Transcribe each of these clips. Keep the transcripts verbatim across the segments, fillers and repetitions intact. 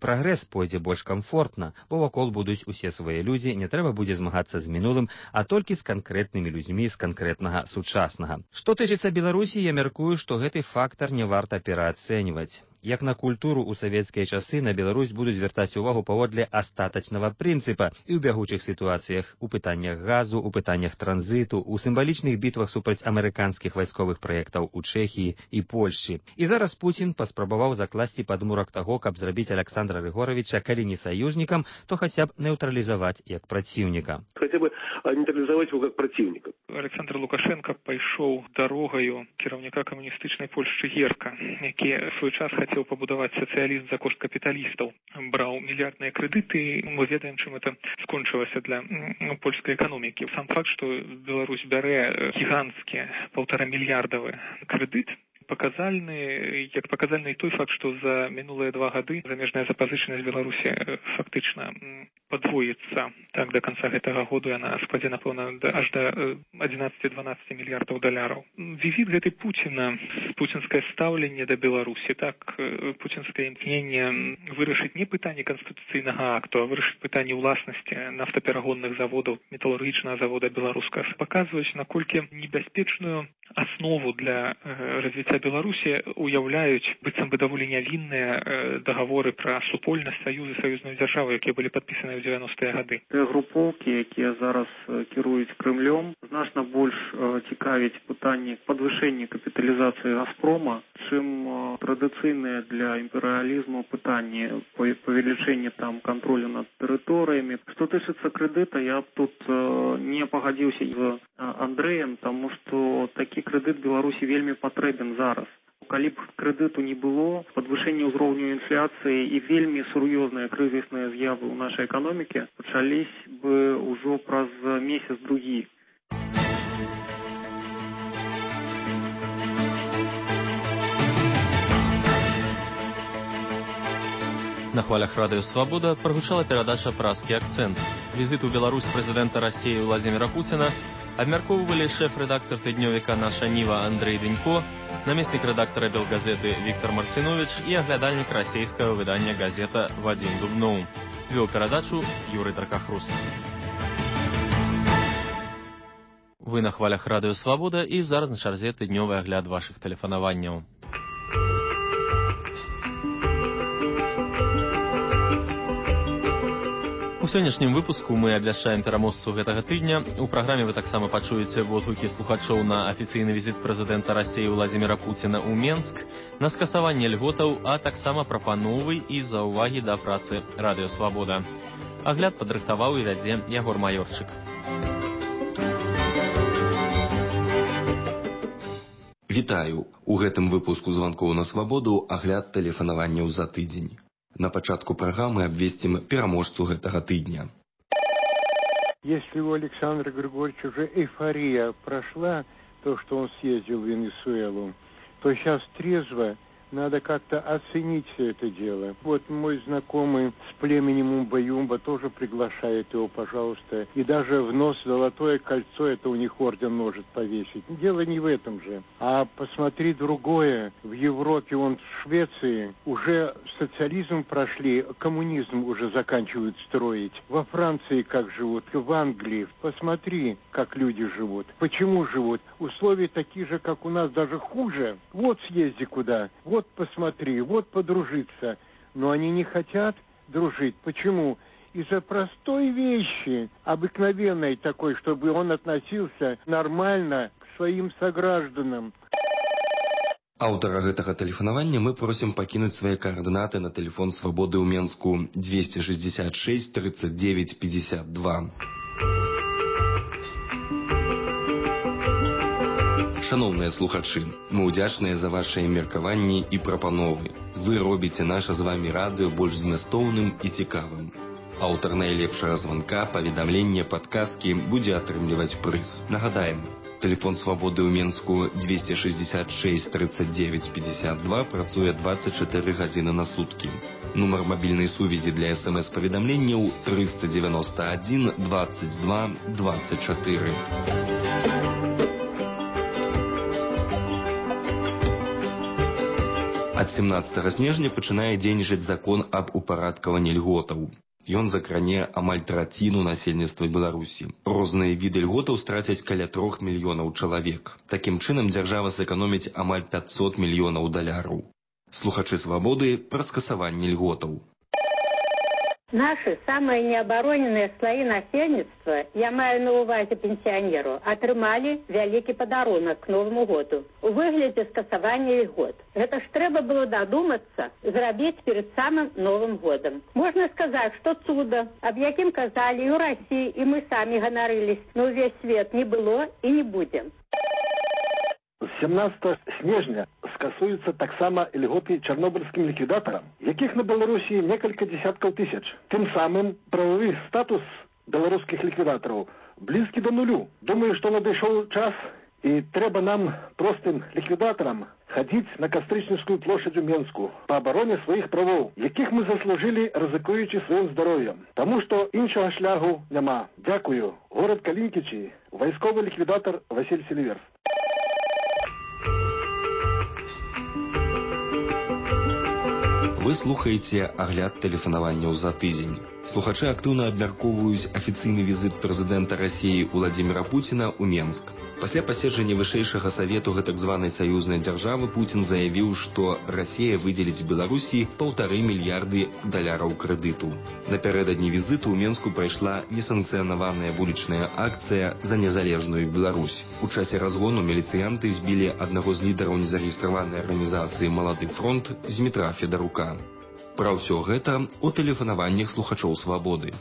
Прагрэс пойдзе больш камфортна, бо вакол будуць усе свае людзі, не трэба будзе змагацца з мінулым, а толькі з канкрэтнымі людзьмі з канкрэтнага сучаснага. Што тычыцца Беларусі, я мяркую, што гэты фактар не варта пераацэньваць. Як на культуру ў савецкія часы на Беларусь будуць звяртаць увагу паводле астатачнага прынцыпа і ў бягучых сітуацыях, у пытаннях газу, у пытаннях транзіту, у сімвалічных бітвах супраць амерыканскіх вайсковых праектаў у Чэхіі і Польшчы. І зараз Пуцін паспрабаваў закласці падмурак таго, каб зрабіць Александра Григоровича, калі не саюзнікам, то хаця б нейтралізаваць як праціўніка. Хаця б нейтралізаваць его як праціўніка. Александр Лукашенко пайшоў дарогаю кіраўніка камуністычнай Польшчы Герка, які в свой час хацеў пабудаваць сацыялізм за кошт капіталістаў. Браў мільярдныя крэдыты, мы ведаем, чым это скончылася для польскай эканомікі. Сам факт, што Беларусь бярэ гіганцкі паўтара мільярдавы крэдыт, паказальны, як паказальны той факт, што за мінулыя два гады замежная запазычанасць Беларусі фактычна падвоіцца. Так, да канца гэтага году яна складзе, напэўна, аж да адзінаццаці-дванаццаці мільярдаў даляраў. Візіт гэты Пуціна, пуцінскае стаўленне да Беларусі, так, пуцінскае імкненне вырашыць не пытанне канстытуцыйнага акту, а вырашыць пытанне ўласнасці нафтаперагонных заводаў, металургічнага завода беларускага, паказваюць, наколькі небяспечную аснову для развіцця Беларусі уяўляюць быццам бы даволі нявінныя дагаворы пра супольнасць саюзу саюзную дзяржаву, якія былі падпісаны ў дзевяностыя гады. Тыя групоўкі, якія зараз кіруюць Крымлём, значна больш цікавіць пытанні падвышэння капіталізацыі Газпрома, чым традыцыйныя для імперыялізму пытанні павелічэння там кантролю над тэрыторыямі. Што тычыцца крэдыта, я б тут не пагадзіўся з Андрэем, таму што такі крэдыт Беларусі вельмі патрэбен зараз. Калі б крэдыту не было, падвышэнне ўзроўню інфляцыі і вельмі сур'ёзныя крызісныя з'явы ў нашай эканоміке пачались бы ўжо праз месяц-другі. На хвалях Радыё Свабода прагучала перадача «Празкі акцэнт». Візит у Беларусь прэзідэнта Расіі Владзіміра Пуціна абмяркоўвалі шэф-рэдактар тыднёвіка «Наша Ніва» Андрэй Дэнько, намеснік рэдактара Белгазеты Віктор Марцинович і аглядальнік расійскага выдання газета Вадзім Дубноў. Вёў перадачу Юрый Дракахрус. Вы на хвалях Радыё Свабода і зараз на чарзе тыднёвы агляд вашых тэлефанаванняў. У сённяшнім выпуску мы абвяшчаем пераможцу гэтага тыдня. У праграме вы таксама пачуеце водгукі слухачоў на афіцыйны візіт прэзідэнта Расіі Владзіміра Пуціна ў Менск, на скасаванне льготаў, а таксама прапановы і заўвагі да працы Радыё Свабода. Агляд падрыхтаваў і вядзе Ягор Маёрчык. Вітаю! У гэтым выпуску званкоў на свабоду агляд тэлефанаванняў за тыдзень. На пачатку праграмы абвесцім пераможцу гэтага тыдня. Если у Александра Григорьевича уже эйфория прошла, то, что он съездил в Венесуэлу, то сейчас трезво надо как-то оценить все это дело. Вот мой знакомый с племенем Умба-Юмба тоже приглашает его, пожалуйста. И даже в нос золотое кольцо, это у них орден может повесить. Дело не в этом же. А посмотри другое. В Европе, вон в Швеции, уже социализм прошли, коммунизм уже заканчивают строить. Во Франции как живут, в Англии. Посмотри, как люди живут. Почему живут? Условия такие же, как у нас, даже хуже. Вот съезди куда. Вот посмотри, вот подружиться. Но они не хотят дружить. Почему? Из-за простой вещи, обыкновенной такой, чтобы он относился нормально к своим согражданам. Аўтара гэтага тэлефанавання мы просім пакінуць свае каардынаты на тэлефон свабоды ў Менску двести шестьдесят шесть тридцать девять пятьдесят два. Шановныя слухачы, мы ўдзячныя за вашыя меркаванні і прапановы. Вы робіце наша з вамі радыё больш змястоўным і цікавым. Аўтар найлепшага званка, паведамлення, падказкі будзе атрымліваць прыз. Нагадаем, тэлефон свабоды ў Менску двести шестьдесят шесть тридцать девять пятьдесят два працуе двадцать чатыры гадзіны на суткі. Нумар мабільнай сувязі для смс-паведамленняў триста девяносто один двадцать два двадцать четыре. семнаццатага снежня пачынае дзейнічаць закон аб упарадкаванні льготаў. Ён закране амаль траціну насельніцтва Беларусі. Розныя віды льготаў страцяць каля трох мільёнаў чалавек. Такім чынам дзяржава сэканоміць амаль пятьсот мільёнаў даляраў. Слухачы «Свабоды» пра скасаванне льготаў. Наши самые необороненные слои насельніцтва, я маю на увазе пенсионеру, атрымалі вялікі падарунак к Новому году у выглядзе скасавання льгот. Гэта ж трэба было дадумацца зрабіць перед самым Новым годом. Можно сказать, что цуда, аб якім казалі і ў России, и мы сами ганарылись, но увесь свет не было и не будем. семнадцатага снежня скасуюцца таксама льготы чарнобыльскім ліквідатарам, якіх на Беларусі некалькі десяткаў тысяч. Тым самым правовы статус беларускіх ліквідатараў блізкі да нулю. Думаю, што надышоў час і трэба нам, простым ліквідатарам, хадзіць на Кастрычніцкую плошадь у Менску па абароне сваіх правоў, якіх мы заслужылі, рызыкуючы сваім здароўем. Таму што іншага шляху няма. Дзякую. Горад Калінкічі, вайсковы ліквідатар Васіль Селіверс. Вы слухаеце агляд тэлефанаванняў за тыдзень. Слухачы актыўна абмяркоўваюць афіцыйны візіт прэзідэнта Расіі Владзіміра Пуціна ў Менск. Пасля паседжання вышэйшага савету гэтак званай саюзнай дзяржавы Пуцін заявіў, што Расія выдзеліць Беларусі паўтары мільярды даляраў крэдыту. Напярэдадні візіту ў Менску прайшла несанкцыянаваная вулічная акцыя за незалежную Беларусь. У часе разгону міліцыянты збілі аднаго з лідараў незарэгістраванай арганізацыі «Малады фронт» Змітра Федарука. Пра ўсё гэта ў тэлефанаваннях слухачоў «Свабоды».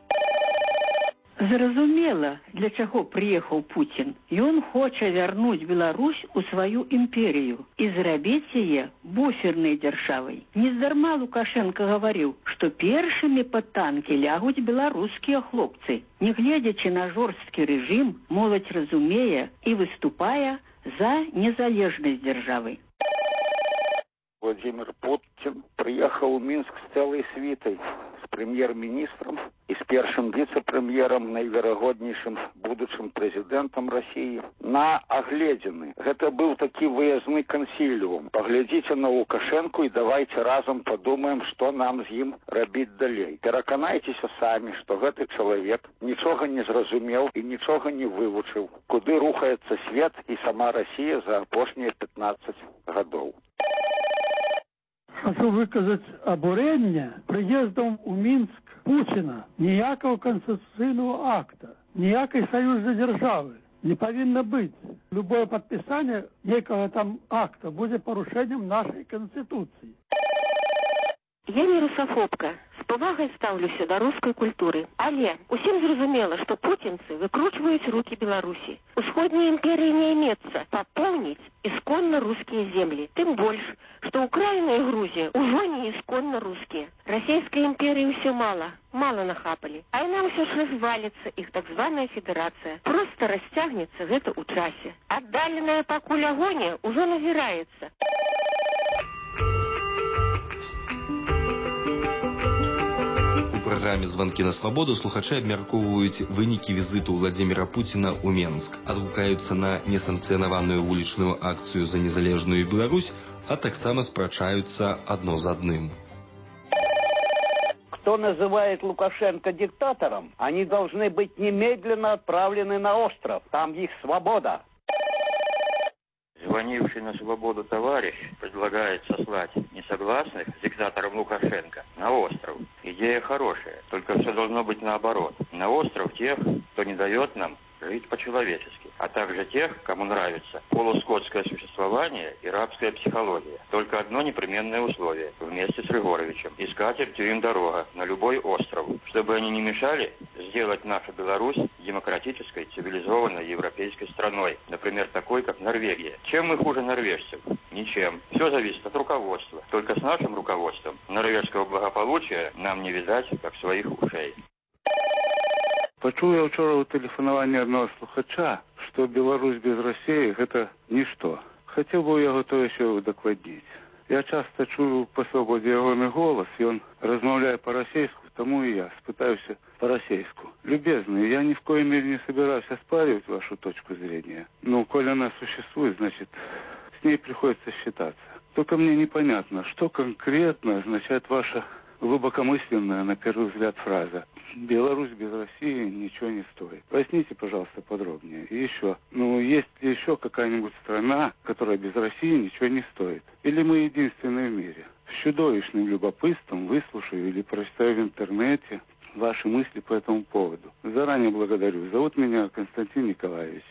Зразумела, для чаго прыехаў Пуцін. Ён хоча вярнуць Беларусь у сваю імперію і зрабіць яе буфернай дзяржавай. Нездарма Лукашенко гаварыў, што першымі пад танкі лягуць беларускія хлопцы. Нягледзячы на жорсткі рэжым, моладзь разумее і выступае за незалежнасць дзяржавы. Владимир Путин приехал в Минск с целой свитой, с премьер-министром и с первым вице-премьером, наиверагоднейшим будущим президентом России, на огледины. Это был таки выездный консилиум. Поглядите на Лукашенко и давайте разом подумаем, что нам с ним робить далей. Переконайтесь сами, что этот человек ничего не зразумел и ничего не выучил. Куды рухается свет и сама Россия за апошние пятнадцать годов. Хочу выказать обурение приездом у Минск Путина. Ніякого конституційного акта, ніякої союзної держави не повинно быть. Любое подписание некого там акта будет порушением нашей Конституции. Я не русофобка. З повагою ставлюся до русской культури. Але усім зрозуміло, що путінці викручують руки Білорусі. Усходней імперії не имеется пополнить исконно русские земли. Тем больше, что Украина и Грузия уже не исконно русские. Российской империи все мало, мало нахапали. А и нам все ж развалится их так званая федерация. Просто растягнется это у часе. Отдаленная покуль агония уже назирается. У праграме «Званкі на свабоду» слухачы абмяркоўваюць вынікі візіту Владзіміра Пуціна ў Менск, адгукаюцца на несанкцыянаваную вулічную акцыю за незалежную Беларусь, а таксама спрачаюцца адно з адным. Кто называет Лукашенко диктатором, они должны быть немедленно отправлены на остров. Там их свобода. Звонивший на свободу товарищ предлагает сослать несогласных с диктатором Лукашенко на остров. Идея хорошая, только все должно быть наоборот. На остров тех, кто не дает нам жить по-человечески, а также тех, кому нравится полускотское существование и рабская психология. Только одно непременное условие – вместе с Рыгоровичем. И с катертью им дорога на любой остров, чтобы они не мешали сделать нашу Беларусь демократической, цивилизованной европейской страной, например, такой, как Норвегия. Чем мы хуже норвежцев? Ничем. Все зависит от руководства. Только с нашим руководством норвежского благополучия нам не видать, как своих ушей. Пачуў я ўчора ў тэлефанаванні аднаго слухача, што Беларусь без Расіі гэта нішто. Хацеў бы яго то яшчэ удакладніць. Я часта чую па свабодзе ягоны голас, ён размаўляе па-расейску, таму і я спытаюся па-расейску. Любезный, я ни в коей мере не собираюсь оспаривать вашу точку зрения. Но коли она существует, значит, с ней приходится считаться. Только мне непонятно, что конкретно означает ваша глубокомысленная, на первый взгляд, фраза. Беларусь без России ничего не стоит. Поясните, пожалуйста, подробнее. И еще, ну, есть ли еще какая-нибудь страна, которая без России ничего не стоит? Или мы единственные в мире? С чудовищным любопытством выслушаю или прочитаю в интернете ваши мысли по этому поводу. Заранее благодарю. Зовут меня Константин Николаевич.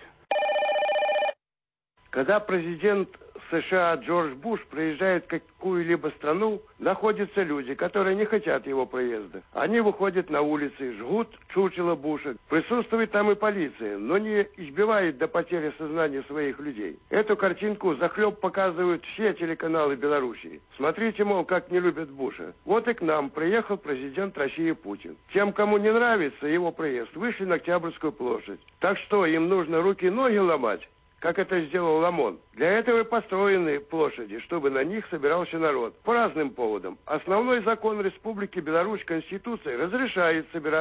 Когда президент США Джордж Буш приезжает в какую-либо страну, находятся люди, которые не хотят его приезда. Они выходят на улицы, жгут чучело Буша. Присутствует там и полиция, но не избивает до потери сознания своих людей. Эту картинку захлеб показывают все телеканалы Белоруссии. Смотрите, мол, как не любят Буша. Вот и к нам приехал президент России Путин. Тем, кому не нравится его приезд, вышли на Октябрьскую площадь. Так что им нужно руки и ноги ломать, как это сделал Ламон. Для этого и построены площади, чтобы на них собирался народ. По разным поводам. Основной закон Республики Беларусь, Конституция, разрешает собираться